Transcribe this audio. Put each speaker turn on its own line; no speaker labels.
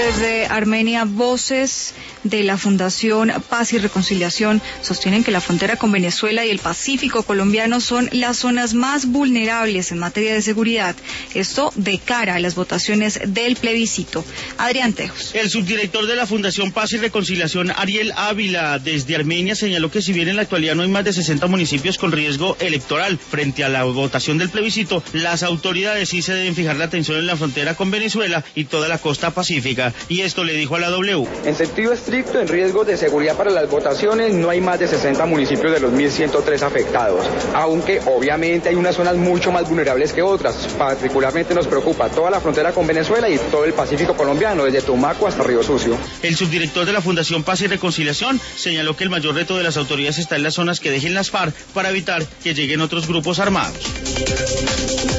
Desde Armenia, voces de la Fundación Paz y Reconciliación sostienen que la frontera con Venezuela y el Pacífico colombiano son las zonas más vulnerables en materia de seguridad. Esto de cara a las votaciones del plebiscito. Adrián Tejos.
El subdirector de la Fundación Paz y Reconciliación, Ariel Ávila, desde Armenia, señaló que si bien en la actualidad no hay más de 60 municipios con riesgo electoral frente a la votación del plebiscito, las autoridades sí se deben fijar la atención en la frontera con Venezuela y toda la costa pacífica. Y esto le dijo a la W.
En sentido estricto, en riesgos de seguridad para las votaciones, no hay más de 60 municipios de los 1.103 afectados, aunque obviamente hay unas zonas mucho más vulnerables que otras. Particularmente nos preocupa toda la frontera con Venezuela y todo el Pacífico colombiano, desde Tumaco hasta Río Sucio.
El subdirector de la Fundación Paz y Reconciliación señaló que el mayor reto de las autoridades está en las zonas que dejen las FARC para evitar que lleguen otros grupos armados.